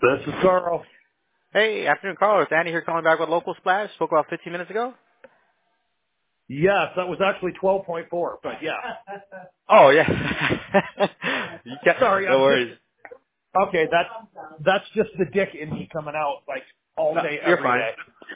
This is Carl. Hey, afternoon, Carl. It's Andy here calling back with Local Splash. Spoke about 15 minutes ago. Yes, that was actually 12.4, but yeah. Oh, yeah. Sorry, No I'm worries. just, okay, that's just the dick in me coming out like all No, day, you're every fine. day.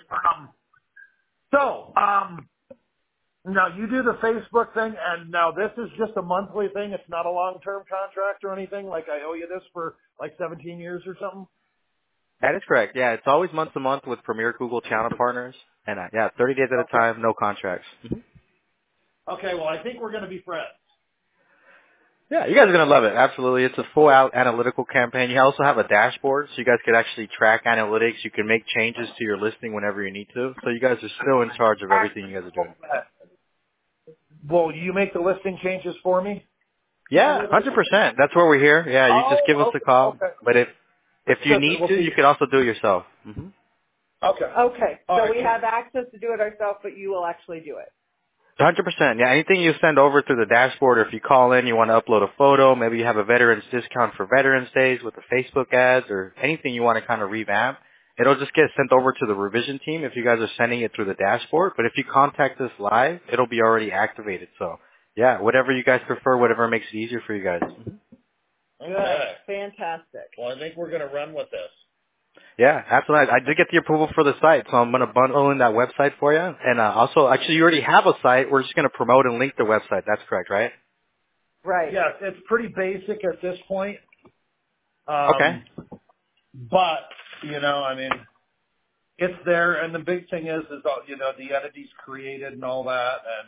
Now you do the Facebook thing, and now this is just a monthly thing. It's not a long-term contract or anything. Like I owe you this for like 17 years or something. That is correct. Yeah, it's always month to month with Premier Google channel partners. And, 30 days at a Okay. time, no contracts. Okay, well, I think we're going to be friends. Yeah, you guys are going to love it. Absolutely. It's a full out analytical campaign. You also have a dashboard, so you guys could actually track analytics. You can make changes to your listing whenever you need to. So you guys are still in charge of everything you guys are doing. Will you make the listing changes for me? Yeah, 100%. That's where we're here. Yeah, you just give us Oh, a call. okay. But if you Because need we'll to, see. you could also do it yourself. Okay. Okay, All so right. we have access to do it ourselves, but you will actually do it. 100%. Yeah, anything you send over through the dashboard, or if you call in, you want to upload a photo, maybe you have a veterans discount for Veterans Days with the Facebook ads, or anything you want to kind of revamp, it'll just get sent over to the revision team if you guys are sending it through the dashboard. But if you contact us live, it'll be already activated. So, yeah, whatever you guys prefer, whatever makes it easier for you guys. Okay. Fantastic. Well, I think we're going to run with this. Yeah, absolutely. I did get the approval for the site, so I'm going to bundle in that website for you. And also, actually, you already have a site. We're just going to promote and link the website. That's correct, right? Right. Yes, it's pretty basic at this point. Okay. But, I mean, it's there. And the big thing is, the entity's created and all that. And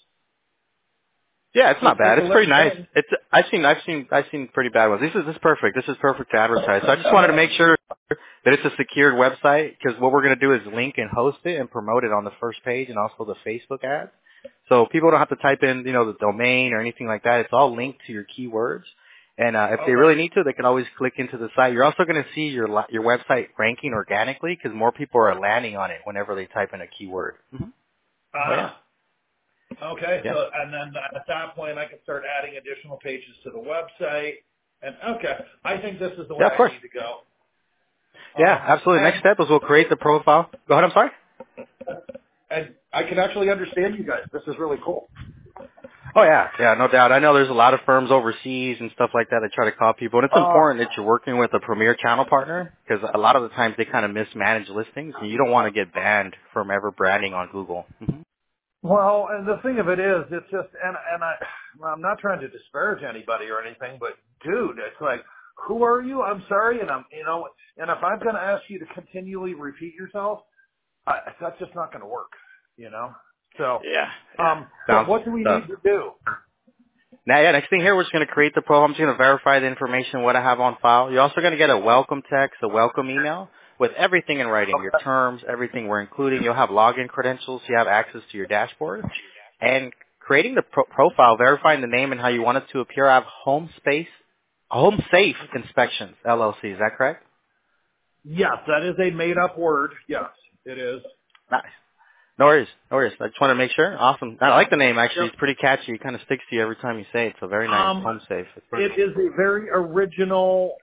Yeah, it's not bad. it's a It's pretty little nice. thing. I've seen pretty bad ones. This is perfect. This is perfect to advertise. So I just wanted to make sure that it's a secured website, because what we're going to do is link and host it and promote it on the first page and also the Facebook ads. So people don't have to type in, the domain or anything like that. It's all linked to your keywords. And if they Okay. really need to, they can always click into the site. You're also going to see your website ranking organically, because more people are landing on it whenever they type in a keyword. Oh yeah, Okay. yeah, So, and then at that point, I can start adding additional pages to the website. And okay, I think this is the way yeah. Of I course. need to go. Yeah, absolutely. Next step is we'll create the profile. Go ahead. I'm sorry. And I can actually understand you guys. This is really cool. Oh yeah, yeah, no doubt. I know there's a lot of firms overseas and stuff like that that try to call people, and it's important that you're working with a premier channel partner, because a lot of the times they kind of mismanage listings, and you don't want to get banned from ever branding on Google. Well, and the thing of it is, it's just, I'm not trying to disparage anybody or anything, but dude, it's like, who are you? I'm sorry, and and if I'm going to ask you to continually repeat yourself, that's just not going to work. So, Yeah, yeah. so Sounds what do we tough. need to do? Now, yeah, next thing here, we're just going to create the profile. I'm just going to verify the information, what I have on file. You're also going to get a welcome text, a welcome email with everything in writing, your terms, everything we're including. You'll have login credentials. So you have access to your dashboard. And creating the profile, verifying the name and how you want it to appear. I have Home Safe Inspections, LLC. Is that correct? Yes, that is a made-up word. Yes, it is. Nice. No worries. No worries. I just want to make sure. Awesome. I like the name, actually. Yep. It's pretty catchy. It kind of sticks to you every time you say it. So very nice. Home Safe. It's It perfect. is a very original,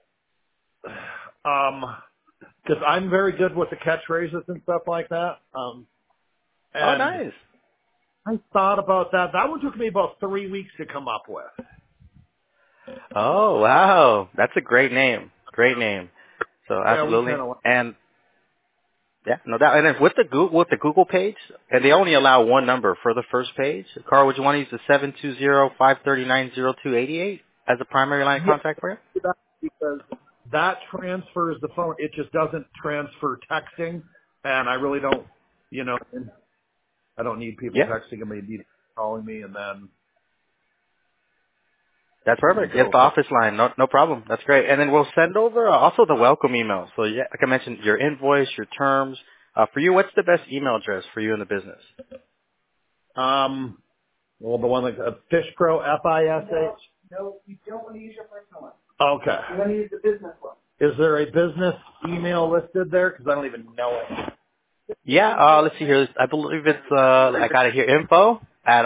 because I'm very good with the catchphrases and stuff like that. Oh, And nice. I thought about that. That one took me about 3 weeks to come up with. Oh, wow. That's a great name. Great name. So Yeah, we absolutely. kind of. And yeah, no doubt. And then with the Google page, and they only allow one number for the first page. Carl, would you want to use the 720-539-0288 as a primary line of Yeah, contact for you? because that transfers the phone. It just doesn't transfer texting, and I really don't. I don't need people Yeah. texting me. Need calling me, and then That's we perfect. It's go the from. office line. No problem. That's great. And then we'll send over also the welcome email. So yeah, like I mentioned, your invoice, your terms. For you, what's the best email address for you in the business? Well, the one like Fishpro, FISH. No, you don't want to use your personal one. Okay. You want to use the business one. Is there a business email listed there? Because I don't even know it. Yeah, let's see here. I believe it's, I got it here, info at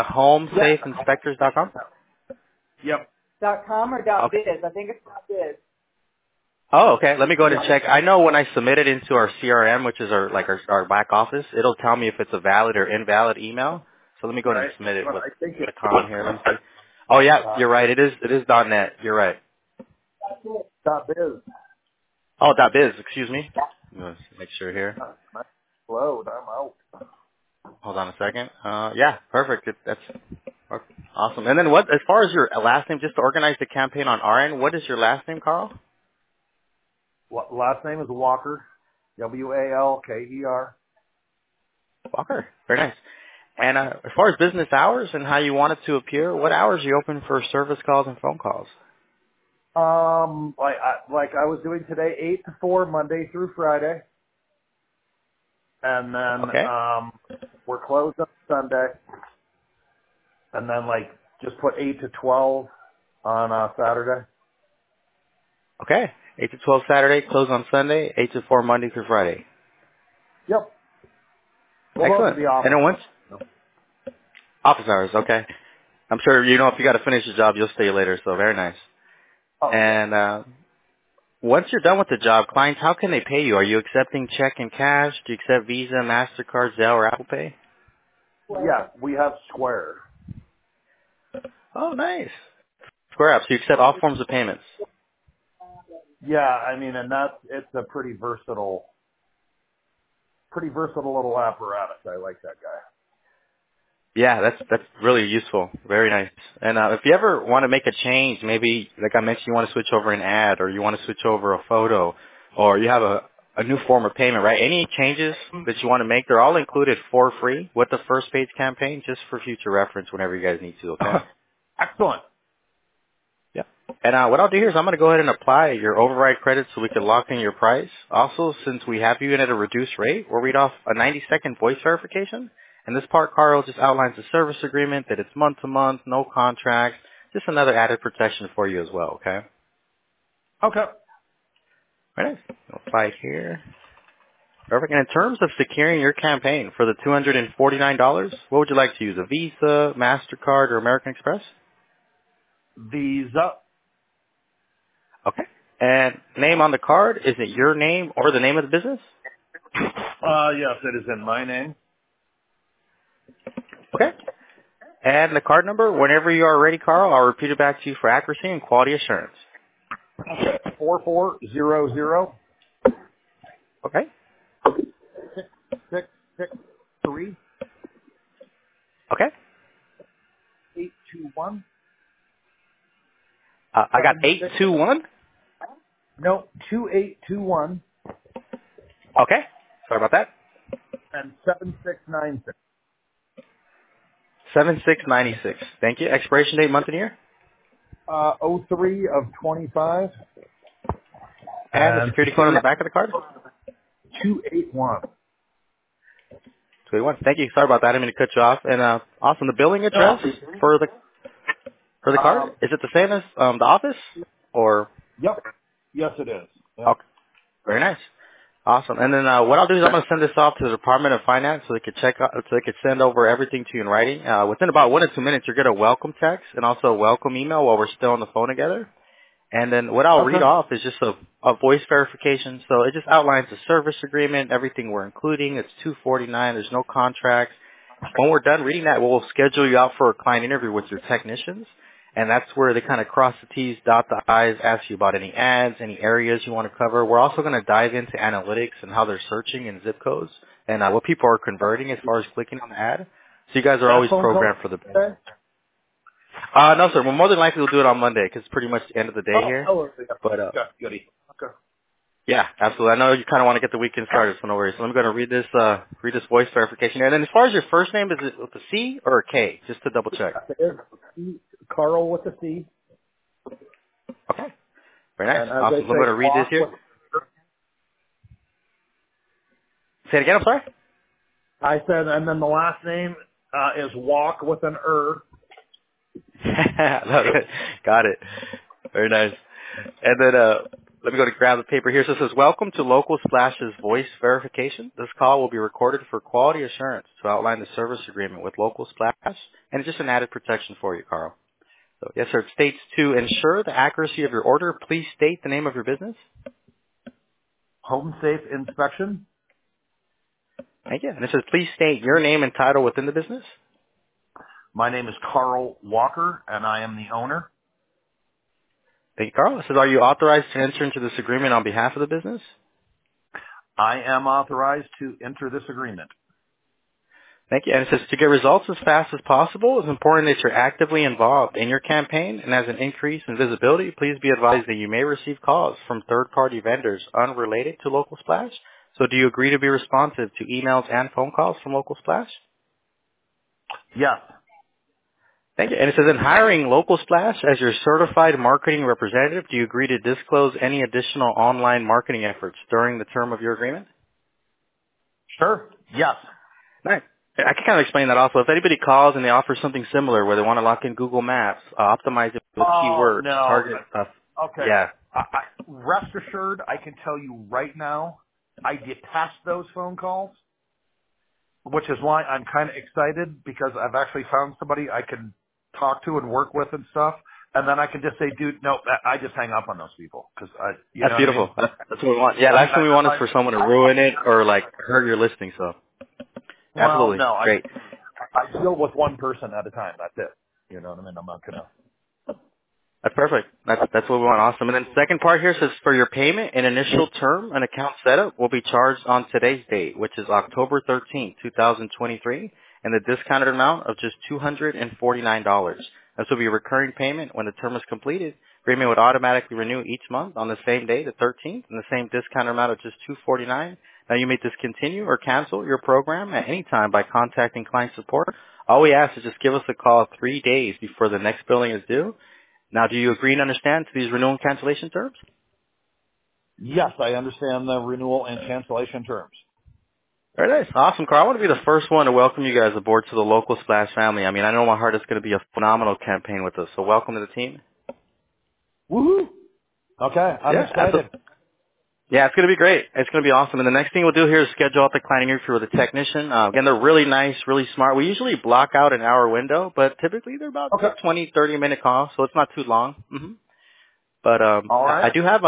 homesafeinspectors.com. Yep. .com or .biz? Okay. I think it's .biz. Oh, okay. Let me go ahead and check. I know when I submit it into our CRM, which is our back office, it'll tell me if it's a valid or invalid email. So let me go ahead and Right. submit it Well, with I think it's the con here. Let me see. Oh yeah, you're right. It is .net. You're right. .biz. Oh, .biz. Excuse me. Let's make sure here. Load. I'm out. Hold on a second. Yeah, perfect. That's awesome. And then what? As far as your last name, just to organize the campaign on our end, what is your last name, Carl? Last name is Walker. Walker. Walker. Very nice. And as far as business hours and how you want it to appear, what hours are you open for service calls and phone calls? Like I was doing today, 8 to 4, Monday through Friday. And then, Okay. we're closed on Sunday. And then just put 8 to 12 on, Saturday. Okay. 8 to 12 Saturday, close on Sunday, 8 to 4 Monday through Friday. Yep. We'll go to Excellent. the office. And then once, office hours, okay. I'm sure, if you got to finish the job, you'll stay later, so very nice. Oh, And once you're done with the job, clients, how can they pay you? Are you accepting check and cash? Do you accept Visa, MasterCard, Zelle, or Apple Pay? yeah, we have Square. Oh, nice. Square App, so you accept all forms of payments. Yeah, I mean, and it's a pretty versatile little apparatus. I like that guy. Yeah, that's really useful. Very nice. And if you ever want to make a change, maybe like I mentioned, you want to switch over an ad, or you want to switch over a photo, or you have a new form of payment, right? Any changes that you want to make, they're all included for free with the first page campaign, just for future reference whenever you guys need to. Okay. Excellent. Yeah. And what I'll do here is I'm going to go ahead and apply your override credit so we can lock in your price. Also, since we have you in at a reduced rate, we'll read off a 90-second voice verification. And this part, Carl, just outlines the service agreement, that it's month to month, no contract, just another added protection for you as well, okay? Okay. All right. I'll apply it here. Perfect. And in terms of securing your campaign for the $249, what would you like to use, a Visa, MasterCard, or American Express? Visa. Okay. And name on the card, is it your name or the name of the business? Yes, it is in my name. Okay. And the card number, whenever you are ready, Carl, I'll repeat it back to you for accuracy and quality assurance. Okay. 4400 Okay. 6663 Okay. 821. I got 821. No, 2821 Okay. Sorry about that. and 7696. 7696. Thank you. Expiration date, month and year. 03 of 25 And the and security code on the back of the card. 281. 21. Thank you. Sorry about that. I didn't mean to cut you off. And awesome. The billing address for the card, is it the same as the office or? Yep. Yes, it is. Yep. Okay. Very nice. Awesome. And then what I'll do is I'm going to send this off to the Department of Finance so they could so they could send over everything to you in writing. Within about 1 to 2 minutes, you'll get a welcome text and also a welcome email while we're still on the phone together. And then what I'll read Okay. off is just a voice verification. So it just outlines the service agreement, everything we're including. It's $249. There's no contracts. When we're done reading that, we'll schedule you out for a client interview with your technicians. And that's where they kind of cross the T's, dot the I's, ask you about any ads, any areas you want to cover. We're also going to dive into analytics and how they're searching in zip codes and what people are converting as far as clicking on the ad. So you guys are always Phone call programmed for the best. today? No, sir. Well, more than likely we'll do it on Monday 'cause it's pretty much the end of the day here. But Okay, goody. Okay. yeah, absolutely. I know you kind of want to get the weekend started, so no worries. So I'm going to read this voice verification. And then as far as your first name, is it with a C or a K? Just to double check. Carl with a C. Okay. Very nice. And as Awesome. they So I'm going to say, read this here. Say it again. I'm sorry. I said, and then the last name is Walk with an Love it. Got it. Very nice. And then let me go to grab the paper here. So it says, welcome to Local Splash's voice verification. This call will be recorded for quality assurance to outline the service agreement with Local Splash, and it's just an added protection for you, Carl. So yes, sir. It states to ensure the accuracy of your order, please state the name of your business. Home Safe Inspection. Thank you. And it says, please state your name and title within the business. My name is Carl Walker, and I am the owner. Thank you, Carl. It says, are you authorized to enter into this agreement on behalf of the business? I am authorized to enter this agreement. Thank you. And it says, to get results as fast as possible, it's important that you're actively involved in your campaign, and as an increase in visibility, please be advised that you may receive calls from third-party vendors unrelated to Local Splash. So do you agree to be responsive to emails and phone calls from Local Splash? Yes. Thank you. And it says, in hiring Local Splash as your certified marketing representative, do you agree to disclose any additional online marketing efforts during the term of your agreement? Sure. Yes. Nice. I can kind of explain that also. If anybody calls and they offer something similar where they want to lock in Google Maps, optimize it with keywords, no. target stuff. Okay. Yeah. Rest assured, I can tell you right now, I detest those phone calls, which is why I'm kind of excited because I've actually found somebody I can talk to and work with and stuff. And then I can just say, dude, no, I just hang up on those people because That's beautiful. I mean? That's what we want. Yeah, last thing we want is for someone to ruin it or like hurt your listing. So absolutely. Well, no, Great. I deal with one person at a time. That's it. You know what I mean? I'm not gonna. That's perfect. That's what we want. Awesome. And then second part here says for your payment and initial term and account setup will be charged on today's date, which is October 13th, 2023, and the discounted amount of just $249. This will be a recurring payment when the term is completed. Agreement would automatically renew each month on the same day, the 13th, and the same discounted amount of just $249. Now you may discontinue or cancel your program at any time by contacting client support. All we ask is just give us a call 3 days before the next billing is due. Now, do you agree and understand to these renewal and cancellation terms? Yes, I understand the renewal and cancellation terms. Very nice. Awesome, Carl. I want to be the first one to welcome you guys aboard to the Local Splash family. I mean, I know in my heart it's going to be a phenomenal campaign with us, so welcome to the team. Woohoo! Okay, I'm excited. Yeah, it's going to be great. It's going to be awesome. And the next thing we'll do here is schedule out the client interview with a technician. Again, they're really nice, really smart. We usually block out an hour window, but typically they're about 20, 30-minute calls, so it's not too long. But All right. I do have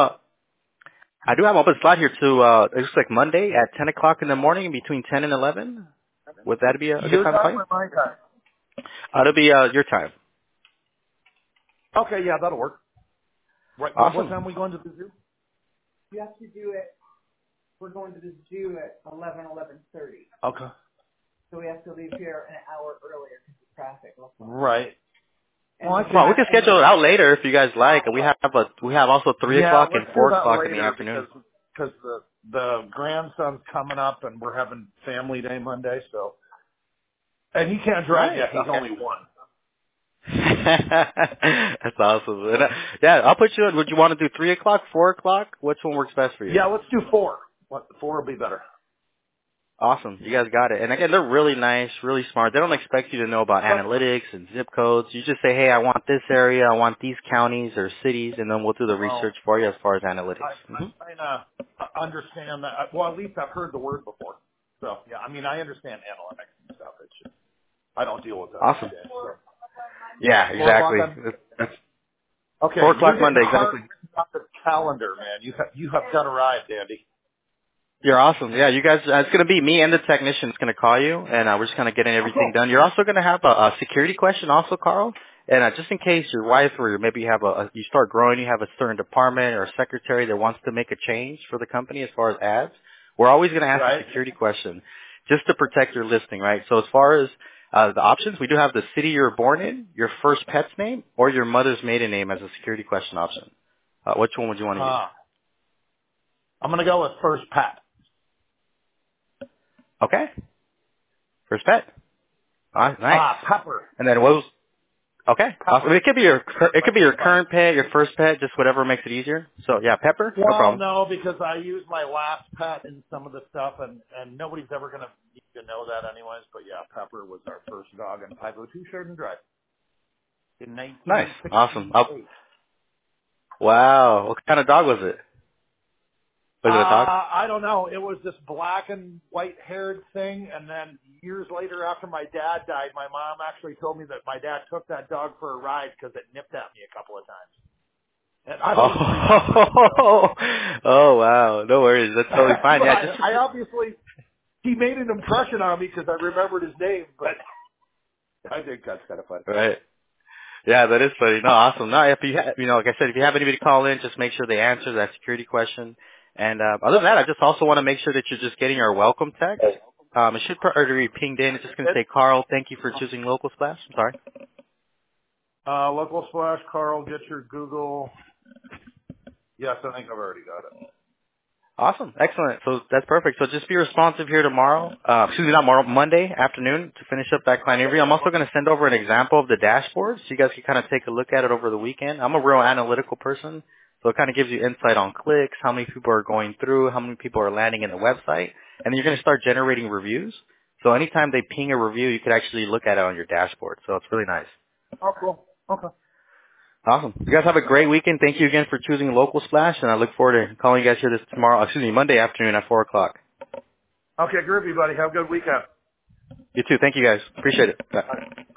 an open slot here to, it looks like Monday at 10 o'clock in the morning between 10 and 11. Would that be a good time for you? Your time or my time? It'll be your time. Okay, yeah, that'll work. Right. Awesome. What time are we going to the zoo? You have to do it. We're going to the zoo at 11:30. Okay. So we have to leave here an hour earlier because of traffic. Right. Well, we can schedule it out later if you guys like. We have also 3 o'clock and 4 o'clock in the afternoon. Because the grandson's coming up and we're having family day Monday, so. And he can't drive yet. He's only 1. That's awesome. And, yeah, I'll put you in. Would you want to do 3 o'clock, 4 o'clock? Which one works best for you? Yeah, let's do 4. 4 will be better. Awesome. You guys got it. And again, they're really nice, really smart. They don't expect you to know about analytics and zip codes. You just say, hey, I want this area, I want these counties or cities, and then we'll do the research for you as far as analytics. I understand that. Well, at least I've heard the word before. So, yeah, I mean, I understand analytics and stuff. It's just, I don't deal with that. Awesome. Every day, so. Yeah, exactly. Okay. 4 o'clock Monday, exactly. The calendar, man. You have done arrived, Andy. You're awesome. Yeah, you guys, it's going to be me and the technician that's going to call you, and we're just kind of getting everything done. You're also going to have a security question also, Carl. And just in case your wife or maybe you have you start growing, you have a certain department or a secretary that wants to make a change for the company as far as ads, we're always going to ask a security question just to protect your listing, right? So as far as the options, we do have the city you were born in, your first pet's name, or your mother's maiden name as a security question option. Which one would you want to use? I'm going to go with first pet. Okay. First pet. All right, nice. Pepper. And then what was? Okay. Awesome. It could be your current pet, your first pet, just whatever makes it easier. So yeah, Pepper. Well, no problem. No, because I use my last pet in some of the stuff, and nobody's ever going to need to know that anyways. But yeah, Pepper was our first dog in 502 Sheridan Drive in 1968. Nice. Awesome. Wow. What kind of dog was it? Was it a dog? I don't know. It was this black and white haired thing, and then years later, after my dad died, my mom actually told me that my dad took that dog for a ride because it nipped at me a couple of times. And I don't even remember. Oh, wow. No worries. That's totally fine. Yeah, I obviously, he made an impression on me because I remembered his name, but I think that's kind of funny. right. Yeah, that is funny. No, awesome. No, if you like I said, if you have anybody call in, just make sure they answer that security question. And other than that, I just also want to make sure that you're just getting our welcome text. It should already be pinged in. It's just going to say, Carl, thank you for choosing Local Splash. I'm sorry. Local Splash, Carl, get your Google. Yes, I think I've already got it. Awesome. Excellent. So that's perfect. So just be responsive here tomorrow. Not tomorrow, Monday afternoon to finish up that client interview. I'm also going to send over an example of the dashboard so you guys can kind of take a look at it over the weekend. I'm a real analytical person, so it kind of gives you insight on clicks, how many people are going through, how many people are landing in the website, and then you're going to start generating reviews. So anytime they ping a review, you could actually look at it on your dashboard. So it's really nice. Oh, cool. Okay. Awesome. You guys have a great weekend. Thank you again for choosing Local Splash, and I look forward to calling you guys here Monday afternoon at 4 o'clock. Okay, groovy, buddy. Have a good weekend. You too. Thank you guys. Appreciate it. Bye.